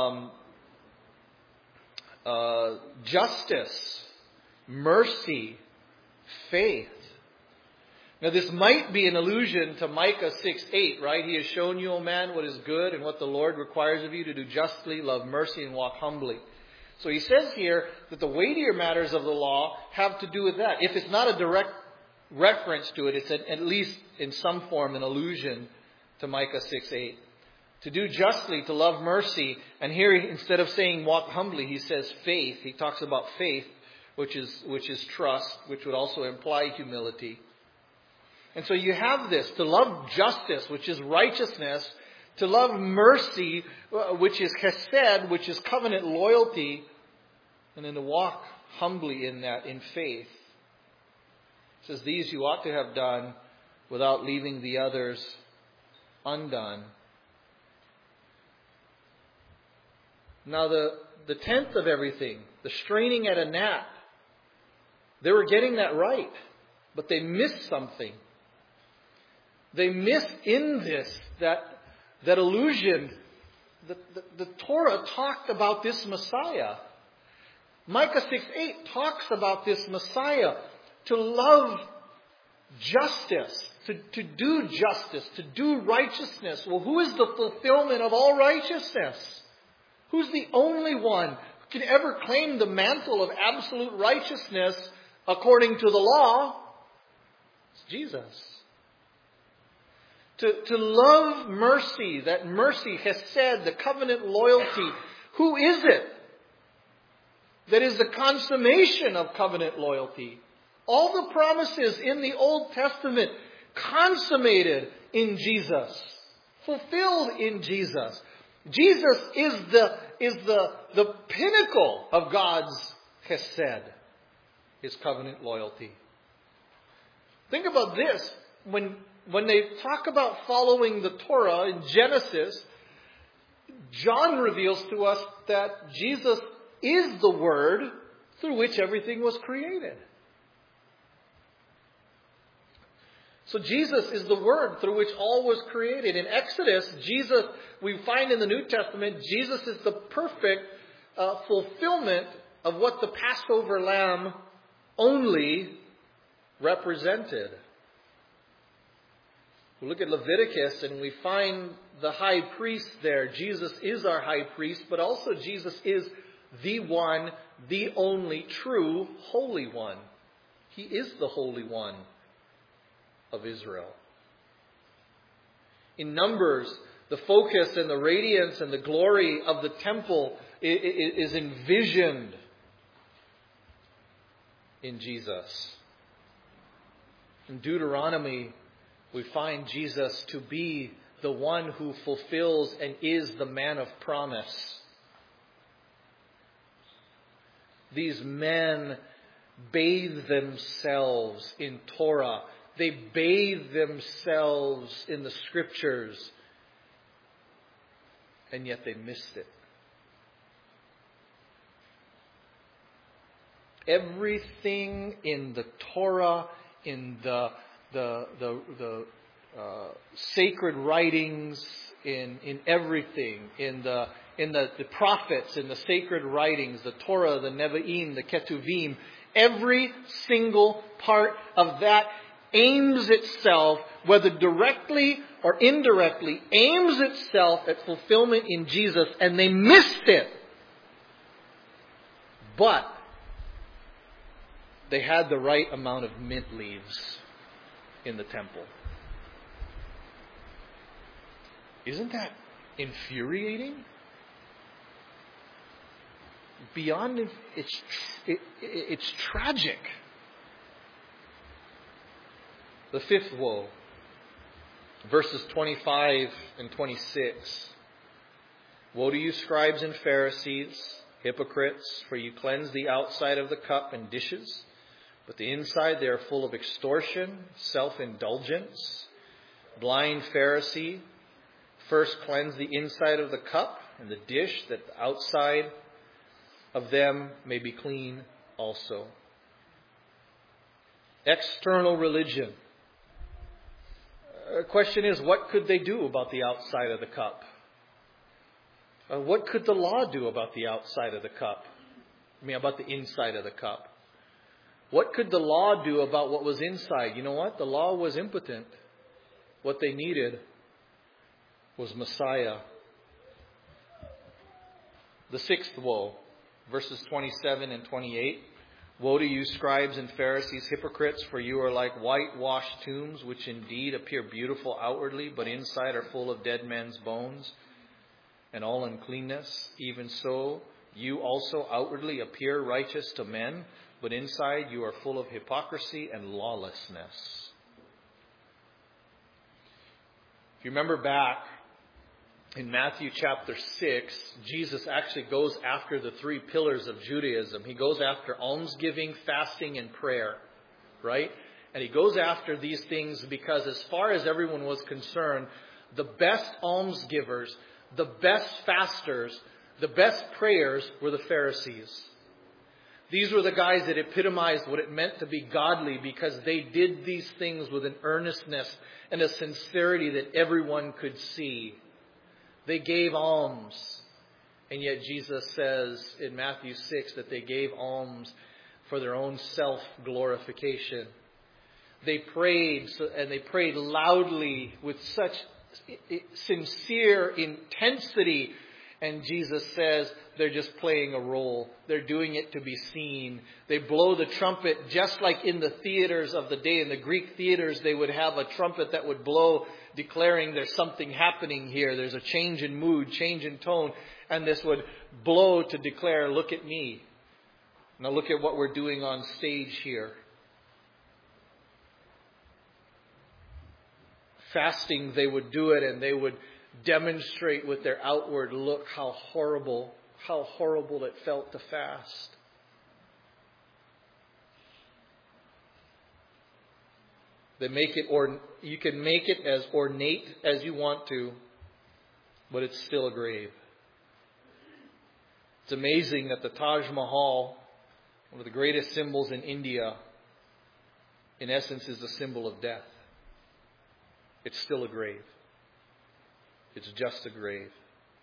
justice, mercy, faith. Now this might be an allusion to Micah 6:8, right? He has shown you, O man, what is good and what the Lord requires of you, to do justly, love mercy, and walk humbly. So he says here that the weightier matters of the law have to do with that. If it's not a direct reference to it, it's at least in some form an allusion to Micah 6:8. To do justly, to love mercy. And here, instead of saying walk humbly, he says faith. He talks about faith, which is trust, which would also imply humility. And so you have this, to love justice, which is righteousness, to love mercy, which is chesed, which is covenant loyalty, and then to walk humbly in that, in faith. It says, these you ought to have done without leaving the others undone. Now the tenth of everything, the straining at a gnat, they were getting that right, but they missed something. They missed in this that allusion. The Torah talked about this Messiah. Micah 6:8 talks about this Messiah to love justice, to do justice, to do righteousness. Well, who is the fulfillment of all righteousness? Who's the only one who can ever claim the mantle of absolute righteousness according to the law? It's Jesus. To love mercy, that mercy, chesed, the covenant loyalty. Who is it that is the consummation of covenant loyalty? All the promises in the Old Testament consummated in Jesus, fulfilled in Jesus. Jesus is the pinnacle of God's chesed. His covenant loyalty. Think about this. When they talk about following the Torah in Genesis, John reveals to us that Jesus is the Word through which everything was created. So Jesus is the Word through which all was created. In Exodus, Jesus, we find in the New Testament, Jesus is the perfect fulfillment of what the Passover lamb only represented. We look at Leviticus and we find the high priest there. Jesus is our high priest, but also Jesus is the one, the only true Holy One. He is the Holy One of Israel. In Numbers, the focus and the radiance and the glory of the temple is envisioned in Jesus. In Deuteronomy, we find Jesus to be the one who fulfills and is the man of promise. These men bathe themselves in Torah. They bathe themselves in the Scriptures. And yet they missed it. Everything in the Torah, in the sacred writings, in everything, in the prophets, in the sacred writings, the Torah, the Nevi'im, the Ketuvim, every single part of that aims itself, whether directly or indirectly, aims itself at fulfillment in Jesus, and they missed it. But they had the right amount of mint leaves in the temple. Isn't that infuriating? Beyond, it's tragic. The fifth woe, verses 25 and 26. Woe to you, scribes and Pharisees, hypocrites, for you cleanse the outside of the cup and dishes, but the inside they are full of extortion, self-indulgence. Blind Pharisee, first cleanse the inside of the cup and the dish, that the outside of them may be clean also. External religion. The question is, what could they do about the outside of the cup? What could the law do about the outside of the cup? About the inside of the cup. What could the law do about what was inside? You know what? The law was impotent. What they needed was Messiah. The sixth woe, verses 27 and 28. Woe to you, scribes and Pharisees, hypocrites, for you are like whitewashed tombs, which indeed appear beautiful outwardly, but inside are full of dead men's bones and all uncleanness. Even so, you also outwardly appear righteous to men, but inside you are full of hypocrisy and lawlessness. If you remember back in Matthew chapter 6, Jesus actually goes after the three pillars of Judaism. He goes after almsgiving, fasting, and prayer, right? And he goes after these things because as far as everyone was concerned, the best almsgivers, the best fasters, the best prayers were the Pharisees. These were the guys that epitomized what it meant to be godly because they did these things with an earnestness and a sincerity that everyone could see. They gave alms. And yet Jesus says in Matthew 6 that they gave alms for their own self-glorification. They prayed, and they prayed loudly with such sincere intensity. And Jesus says they're just playing a role. They're doing it to be seen. They blow the trumpet just like in the theaters of the day. In the Greek theaters, they would have a trumpet that would blow, declaring there's something happening here. There's a change in mood, change in tone. And this would blow to declare, look at me. Now look at what we're doing on stage here. Fasting, they would do it and they would demonstrate with their outward look how horrible it felt to fast. You can make it as ornate as you want to, but it's still a grave. It's amazing that the Taj Mahal, one of the greatest symbols in India, in essence is a symbol of death. It's still a grave. It's just a grave.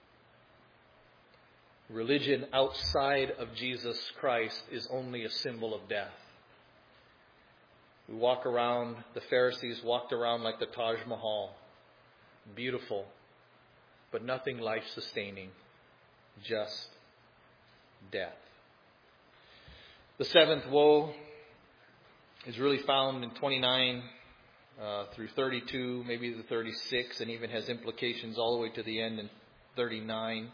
Religion outside of Jesus Christ is only a symbol of death. We walk around, the Pharisees walked around like the Taj Mahal. Beautiful, but nothing life-sustaining. Just death. The seventh woe is really found in 29 through 32, maybe the 36, and even has implications all the way to the end in 39.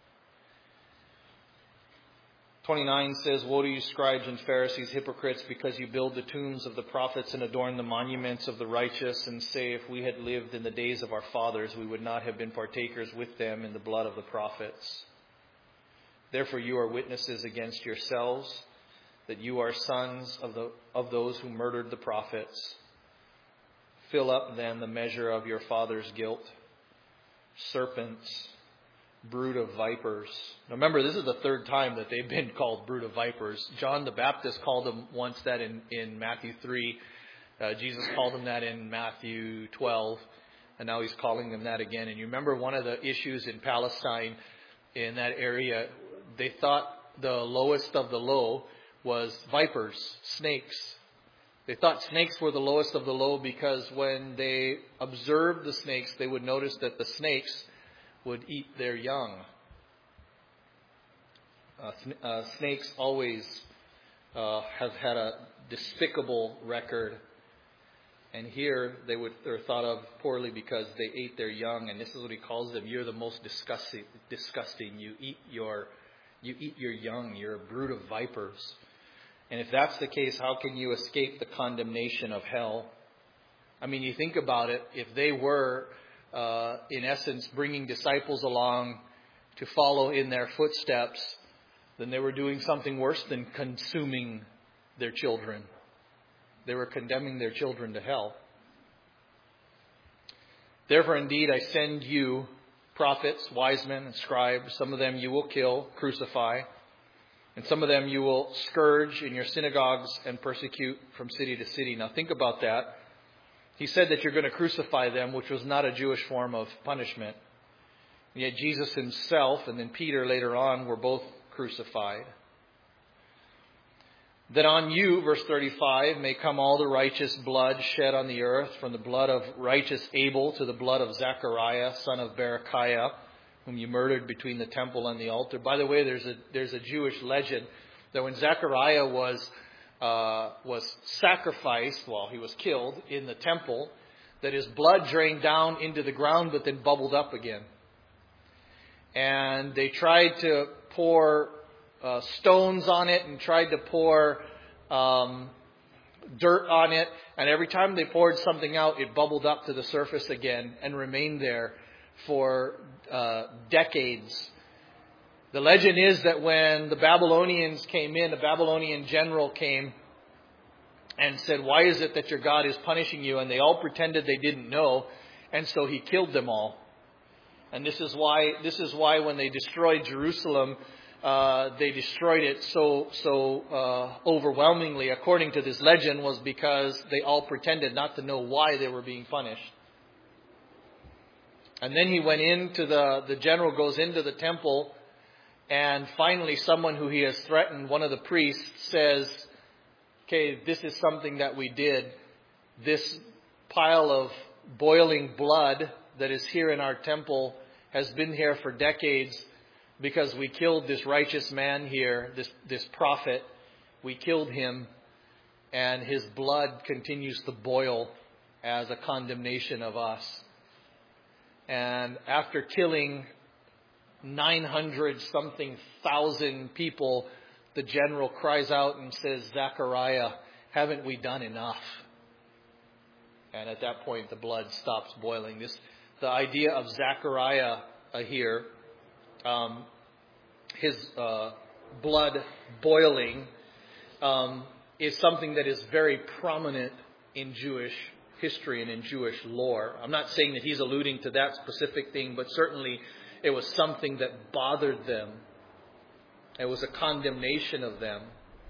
29 says, "Woe to you, scribes and Pharisees, hypocrites, because you build the tombs of the prophets and adorn the monuments of the righteous, and say, if we had lived in the days of our fathers, we would not have been partakers with them in the blood of the prophets. Therefore you are witnesses against yourselves, that you are sons of those who murdered the prophets. Fill up then the measure of your father's guilt. Serpents, brood of vipers." Now remember, this is the third time that they've been called brood of vipers. John the Baptist called them once that in Matthew 3. Jesus called them that in Matthew 12. And now he's calling them that again. And you remember one of the issues in Palestine, in that area, they thought the lowest of the low was vipers, snakes. They thought snakes were the lowest of the low because when they observed the snakes, they would notice that the snakes would eat their young. Snakes always have had a despicable record. And here they're thought of poorly because they ate their young. And this is what he calls them. You're the most disgusting. You eat your young. You're a brood of vipers. And if that's the case, how can you escape the condemnation of hell? I mean, you think about it. If they were, in essence, bringing disciples along to follow in their footsteps, then they were doing something worse than consuming their children. They were condemning their children to hell. "Therefore, indeed, I send you prophets, wise men, and scribes. Some of them you will kill, crucify. And some of them you will scourge in your synagogues and persecute from city to city." Now think about that. He said that you're going to crucify them, which was not a Jewish form of punishment. And yet Jesus himself and then Peter later on were both crucified. "That on you," verse 35, "may come all the righteous blood shed on the earth, from the blood of righteous Abel to the blood of Zechariah, son of Berechiah, whom you murdered between the temple and the altar." By the way, there's a Jewish legend that when Zechariah was sacrificed, he was killed in the temple, that his blood drained down into the ground but then bubbled up again. And they tried to pour stones on it and tried to pour dirt on it. And every time they poured something out, it bubbled up to the surface again and remained there for decades. The legend is that when the Babylonians came in, the Babylonian general came and said, "Why is it that your God is punishing you?" And they all pretended they didn't know, and so he killed them all. And this is why when they destroyed Jerusalem, they destroyed it so overwhelmingly, according to this legend, was because they all pretended not to know why they were being punished. And then he went into the general goes into the temple, and finally someone who he has threatened, one of the priests, says, "Okay, this is something that we did. This pile of boiling blood that is here in our temple has been here for decades because we killed this righteous man here, this prophet. We killed him, and his blood continues to boil as a condemnation of us." And after killing 900-something thousand people, the general cries out and says, "Zechariah, haven't we done enough?" And at that point, the blood stops boiling. The idea of Zechariah here, his blood boiling, is something that is very prominent in Jewish history and in Jewish lore. I'm not saying that he's alluding to that specific thing, but certainly it was something that bothered them. It was a condemnation of them.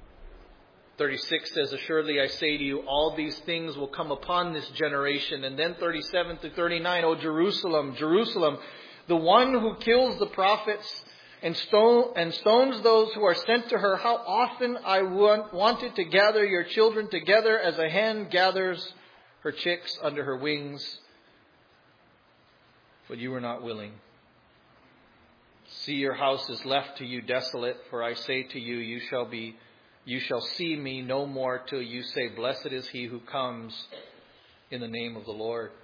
36 says, "Assuredly I say to you, all these things will come upon this generation." And then 37 to 39, "O Jerusalem, Jerusalem, the one who kills the prophets and stones those who are sent to her, how often I wanted to gather your children together as a hen gathers her chicks under her wings, but you were not willing. See, your house is left to you desolate, for I say to you, you shall see me no more till you say, blessed is he who comes in the name of the Lord."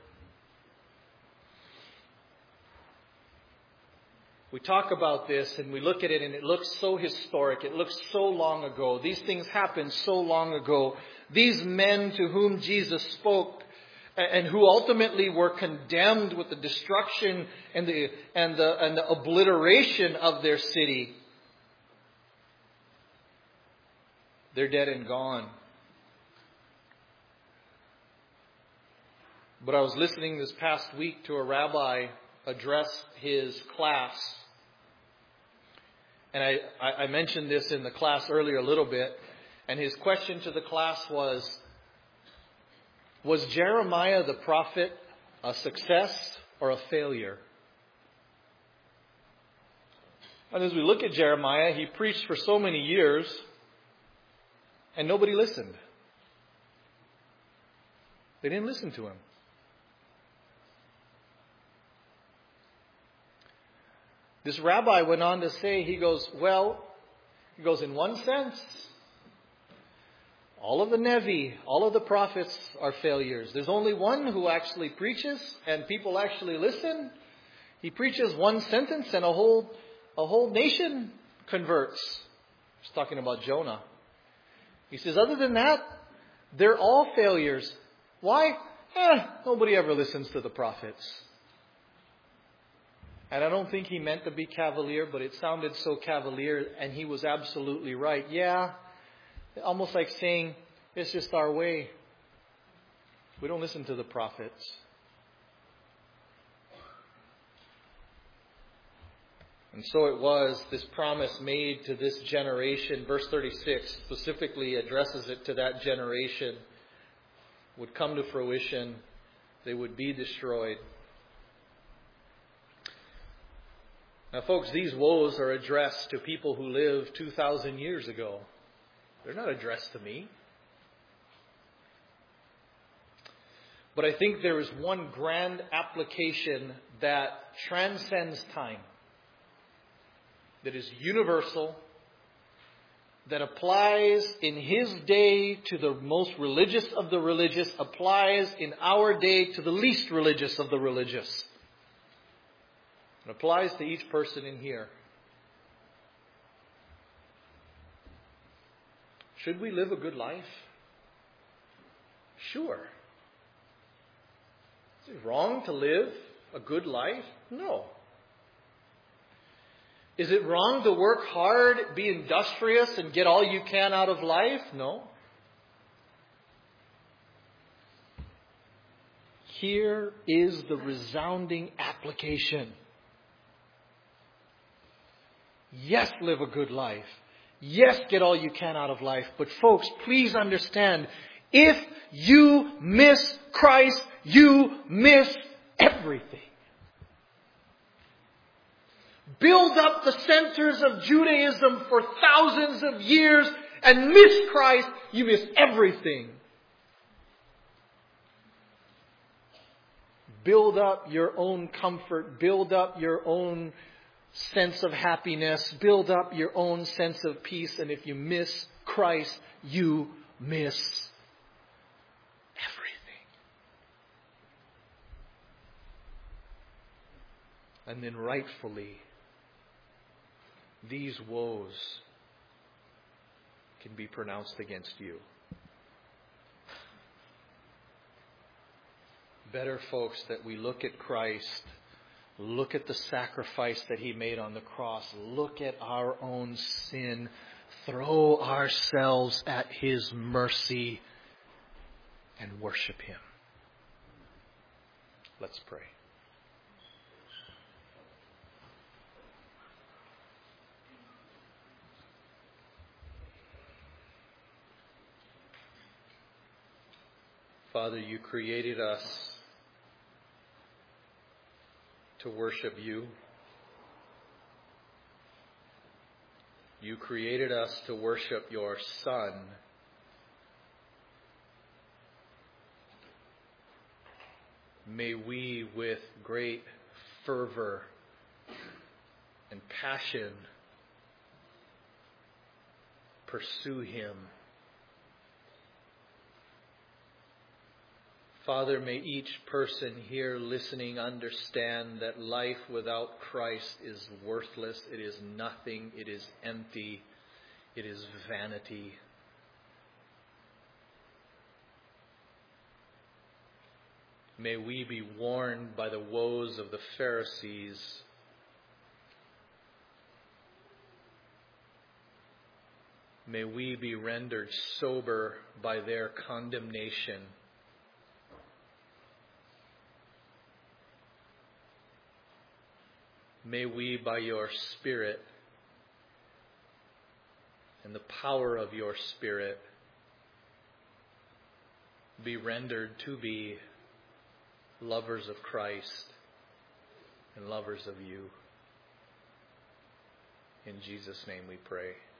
We talk about this and we look at it and it looks so historic. It looks so long ago. These things happened so long ago. These men to whom Jesus spoke and who ultimately were condemned with the destruction and the obliteration of their city, they're dead and gone. But I was listening this past week to a rabbi address his class. And I mentioned this in the class earlier a little bit. And his question to the class was Jeremiah the prophet a success or a failure? And as we look at Jeremiah, he preached for so many years and nobody listened. They didn't listen to him. This rabbi went on to say, he goes, in one sense, all of the Nevi, all of the prophets are failures. There's only one who actually preaches and people actually listen. He preaches one sentence and a whole nation converts. He's talking about Jonah. He says, other than that, they're all failures. Why? Nobody ever listens to the prophets. And I don't think he meant to be cavalier, but it sounded so cavalier, and he was absolutely right. Yeah, almost like saying, it's just our way. We don't listen to the prophets. And so it was, this promise made to this generation, verse 36 specifically addresses it to that generation, would come to fruition. They would be destroyed. Now, folks, these woes are addressed to people who lived 2,000 years ago. They're not addressed to me. But I think there is one grand application that transcends time, that is universal, that applies in his day to the most religious of the religious, applies in our day to the least religious of the religious. It applies to each person in here. Should we live a good life? Sure. Is it wrong to live a good life? No. Is it wrong to work hard, be industrious, and get all you can out of life? No. Here is the resounding application. Yes, live a good life. Yes, get all you can out of life. But folks, please understand, if you miss Christ, you miss everything. Build up the centers of Judaism for thousands of years and miss Christ, you miss everything. Build up your own comfort. Build up your own sense of happiness. Build up your own sense of peace. And if you miss Christ, you miss everything. And then rightfully, these woes can be pronounced against you. Better, folks, that we look at Christ, look at the sacrifice that He made on the cross, look at our own sin, throw ourselves at His mercy, and worship Him. Let's pray. Father, you created us to worship you. You created us to worship your Son. May we, with great fervor and passion, pursue him. Father, may each person here listening understand that life without Christ is worthless, it is nothing, it is empty, it is vanity. May we be warned by the woes of the Pharisees. May we be rendered sober by their condemnation. May we, by your Spirit and the power of your Spirit, be rendered to be lovers of Christ and lovers of you. In Jesus' name we pray.